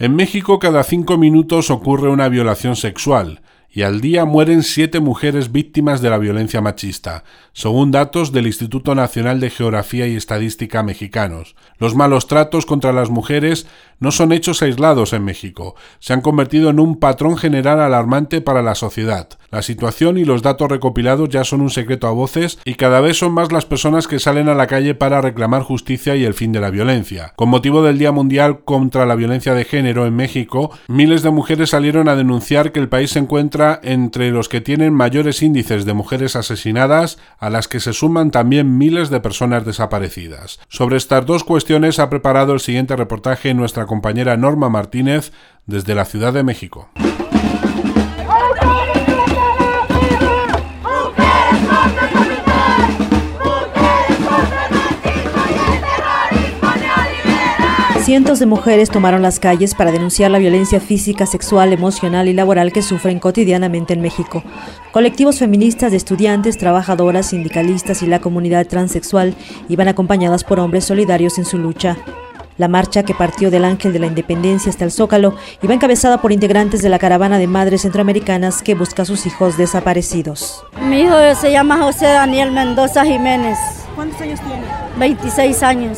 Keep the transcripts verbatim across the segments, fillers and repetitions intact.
En México cada cinco minutos ocurre una violación sexual y al día mueren siete mujeres víctimas de la violencia machista, según datos del Instituto Nacional de Geografía y Estadística mexicanos. Los malos tratos contra las mujeres no son hechos aislados en México, se han convertido en un patrón general alarmante para la sociedad. La situación y los datos recopilados ya son un secreto a voces y cada vez son más las personas que salen a la calle para reclamar justicia y el fin de la violencia. Con motivo del Día Mundial contra la Violencia de Género en México, miles de mujeres salieron a denunciar que el país se encuentra entre los que tienen mayores índices de mujeres asesinadas, a las que se suman también miles de personas desaparecidas. Sobre estas dos cuestiones ha preparado el siguiente reportaje nuestra compañera Norma Martínez desde la Ciudad de México. Cientos de mujeres tomaron las calles para denunciar la violencia física, sexual, emocional y laboral que sufren cotidianamente en México. Colectivos feministas de estudiantes, trabajadoras, sindicalistas y la comunidad transexual iban acompañadas por hombres solidarios en su lucha. La marcha, que partió del Ángel de la Independencia hasta el Zócalo, iba encabezada por integrantes de la caravana de madres centroamericanas que busca a sus hijos desaparecidos. Mi hijo se llama José Daniel Mendoza Jiménez. ¿Cuántos años tiene? veintiséis años.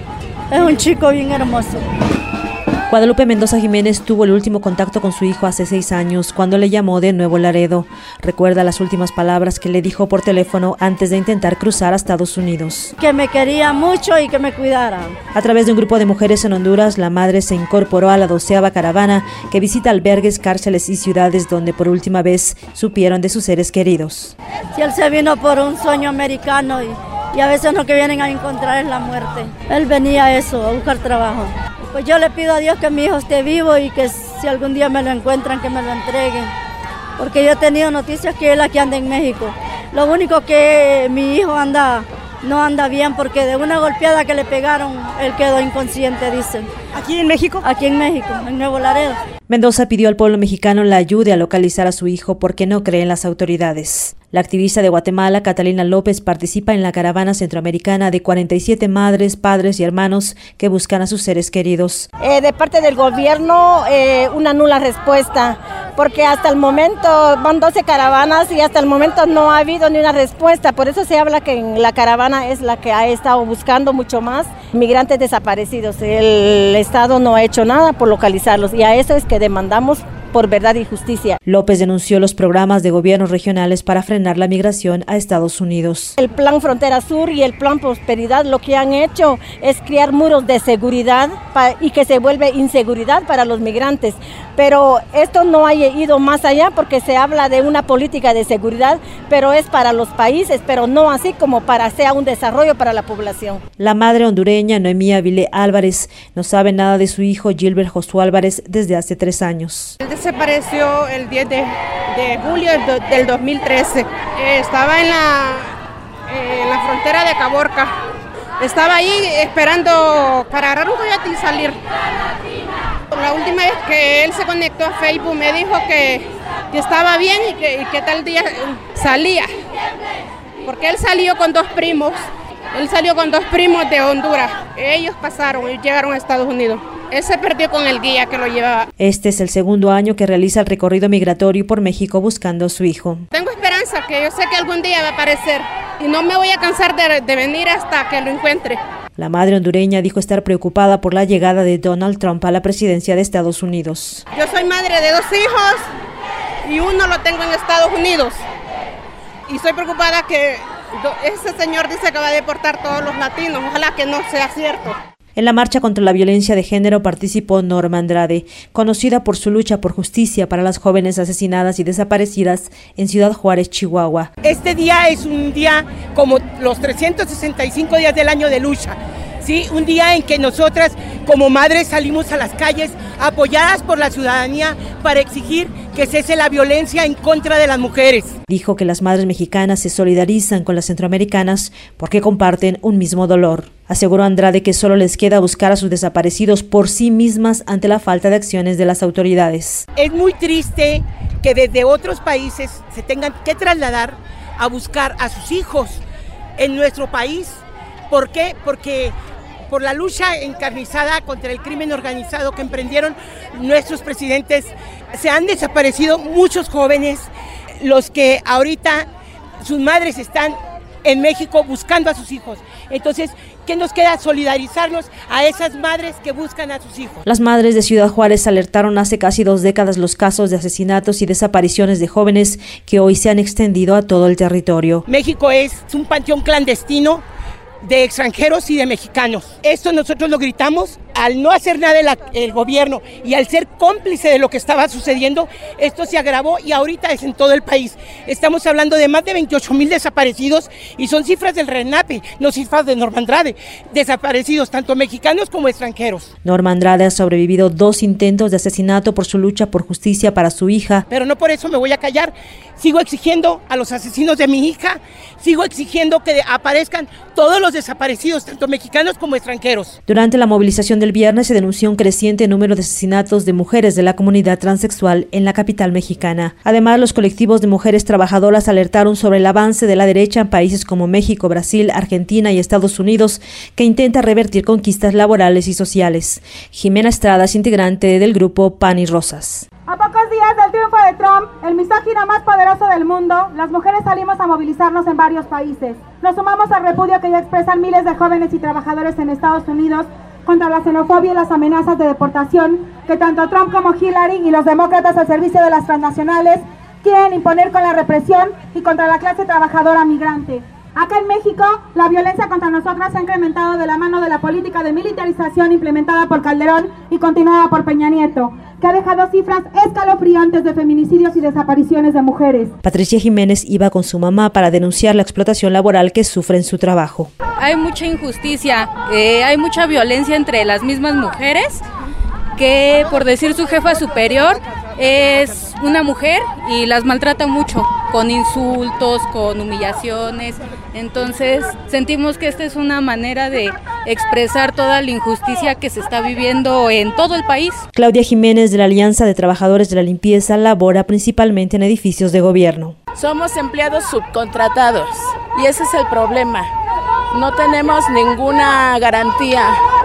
Es un chico bien hermoso. Guadalupe Mendoza Jiménez tuvo el último contacto con su hijo hace seis años, cuando le llamó de Nuevo Laredo. Recuerda las últimas palabras que le dijo por teléfono antes de intentar cruzar a Estados Unidos. Que me quería mucho y que me cuidara. A través de un grupo de mujeres en Honduras, la madre se incorporó a la doceava caravana que visita albergues, cárceles y ciudades donde por última vez supieron de sus seres queridos. Si él se vino por un sueño americano y, y a veces lo que vienen a encontrar es la muerte. Él venía a eso, a buscar trabajo. Pues yo le pido a Dios que mi hijo esté vivo y que si algún día me lo encuentran, que me lo entreguen. Porque yo he tenido noticias que él aquí anda en México. Lo único que mi hijo anda, no anda bien porque de una golpeada que le pegaron, él quedó inconsciente, dicen. ¿Aquí en México? Aquí en México, en Nuevo Laredo. Mendoza pidió al pueblo mexicano la ayude a localizar a su hijo porque no cree en las autoridades. La activista de Guatemala, Catalina López, participa en la caravana centroamericana de cuarenta y siete madres, padres y hermanos que buscan a sus seres queridos. Eh, de parte del gobierno, eh, una nula respuesta, porque hasta el momento van doce caravanas y hasta el momento no ha habido ni una respuesta. Por eso se habla que en la caravana es la que ha estado buscando mucho más migrantes desaparecidos. El Estado no ha hecho nada por localizarlos y a eso es que demandamos por verdad y justicia. López denunció los programas de gobiernos regionales para frenar la migración a Estados Unidos. El Plan Frontera Sur y el Plan Prosperidad lo que han hecho es crear muros de seguridad pa- y que se vuelve inseguridad para los migrantes. Pero esto no ha ido más allá porque se habla de una política de seguridad, pero es para los países, pero no así como para sea un desarrollo para la población. La madre hondureña Noemí Avilé Álvarez no sabe nada de su hijo Gilbert Josué Álvarez desde hace tres años. Él desapareció el diez de julio del dos mil trece. Eh, estaba en la, eh, en la frontera de Caborca. Estaba ahí esperando para agarrar un coyote y salir. La última vez que él se conectó a Facebook me dijo que, que estaba bien y que, y que tal día salía. Porque él salió con dos primos. Él salió con dos primos de Honduras. Ellos pasaron y llegaron a Estados Unidos. Él se perdió con el guía que lo llevaba. Este es el segundo año que realiza el recorrido migratorio por México buscando a su hijo. Tengo esperanza que yo sé que algún día va a aparecer y no me voy a cansar de, de venir hasta que lo encuentre. La madre hondureña dijo estar preocupada por la llegada de Donald Trump a la presidencia de Estados Unidos. Yo soy madre de dos hijos y uno lo tengo en Estados Unidos. Y estoy preocupada que ese señor dice que va a deportar todos los latinos. Ojalá que no sea cierto. En la marcha contra la violencia de género participó Norma Andrade, conocida por su lucha por justicia para las jóvenes asesinadas y desaparecidas en Ciudad Juárez, Chihuahua. Este día es un día como los trescientos sesenta y cinco días del año de lucha, ¿sí? Un día en que nosotras como madres salimos a las calles apoyadas por la ciudadanía para exigir que cese la violencia en contra de las mujeres. Dijo que las madres mexicanas se solidarizan con las centroamericanas porque comparten un mismo dolor. Aseguró Andrade que solo les queda buscar a sus desaparecidos por sí mismas ante la falta de acciones de las autoridades. Es muy triste que desde otros países se tengan que trasladar a buscar a sus hijos en nuestro país. ¿Por qué? Porque por la lucha encarnizada contra el crimen organizado que emprendieron nuestros presidentes, se han desaparecido muchos jóvenes, los que ahorita sus madres están en México buscando a sus hijos. Entonces, ¿qué nos queda? Solidarizarnos a esas madres que buscan a sus hijos. Las madres de Ciudad Juárez alertaron hace casi dos décadas los casos de asesinatos y desapariciones de jóvenes que hoy se han extendido a todo el territorio. México es un panteón clandestino de extranjeros y de mexicanos. Esto nosotros lo gritamos al no hacer nada el, el gobierno y al ser cómplice de lo que estaba sucediendo. Esto se agravó y ahorita es en todo el país. Estamos hablando de más de veintiocho mil desaparecidos y son cifras del RENAPE, no cifras de Norma Andrade. Desaparecidos tanto mexicanos como extranjeros. Norma Andrade ha sobrevivido dos intentos de asesinato por su lucha por justicia para su hija. Pero no por eso me voy a callar. Sigo exigiendo a los asesinos de mi hija, sigo exigiendo que aparezcan todos los desaparecidos, tanto mexicanos como extranjeros. Durante la movilización del viernes se denunció un creciente número de asesinatos de mujeres de la comunidad transexual en la capital mexicana. Además, los colectivos de mujeres trabajadoras alertaron sobre el avance de la derecha en países como México, Brasil, Argentina y Estados Unidos, que intenta revertir conquistas laborales y sociales. Jimena Estrada es integrante del grupo Pan y Rosas. A pocos días del triunfo de Trump, el misógino más poderoso del mundo, las mujeres salimos a movilizarnos en varios países. Nos sumamos al repudio que ya expresan miles de jóvenes y trabajadores en Estados Unidos contra la xenofobia y las amenazas de deportación que tanto Trump como Hillary y los demócratas al servicio de las transnacionales quieren imponer con la represión y contra la clase trabajadora migrante. Acá en México, la violencia contra nosotras se ha incrementado de la mano de la política de militarización implementada por Calderón y continuada por Peña Nieto, que ha dejado cifras escalofriantes de feminicidios y desapariciones de mujeres. Patricia Jiménez iba con su mamá para denunciar la explotación laboral que sufre en su trabajo. Hay mucha injusticia, eh, hay mucha violencia entre las mismas mujeres, que por decir su jefa superior es una mujer y las maltrata mucho, con insultos, con humillaciones. Entonces sentimos que esta es una manera de expresar toda la injusticia que se está viviendo en todo el país. Claudia Jiménez, de la Alianza de Trabajadores de la Limpieza, labora principalmente en edificios de gobierno. Somos empleados subcontratados y ese es el problema. No tenemos ninguna garantía.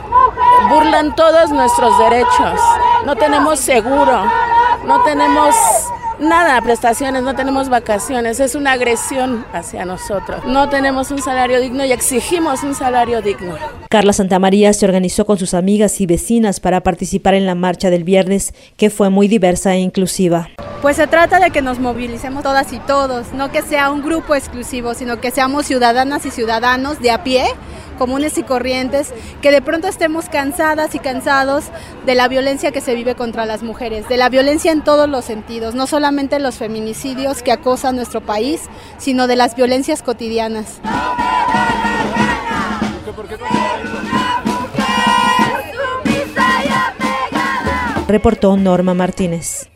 Burlan todos nuestros derechos. No tenemos seguro. No tenemos nada, prestaciones, no tenemos vacaciones, es una agresión hacia nosotros. No tenemos un salario digno y exigimos un salario digno. Carla Santamaría se organizó con sus amigas y vecinas para participar en la marcha del viernes, que fue muy diversa e inclusiva. Pues se trata de que nos movilicemos todas y todos, no que sea un grupo exclusivo, sino que seamos ciudadanas y ciudadanos de a pie, comunes y corrientes, que de pronto estemos cansadas y cansados de la violencia que se vive contra las mujeres, de la violencia en todos los sentidos, no solamente los feminicidios que acosan nuestro país, sino de las violencias cotidianas. Reportó Norma Martínez.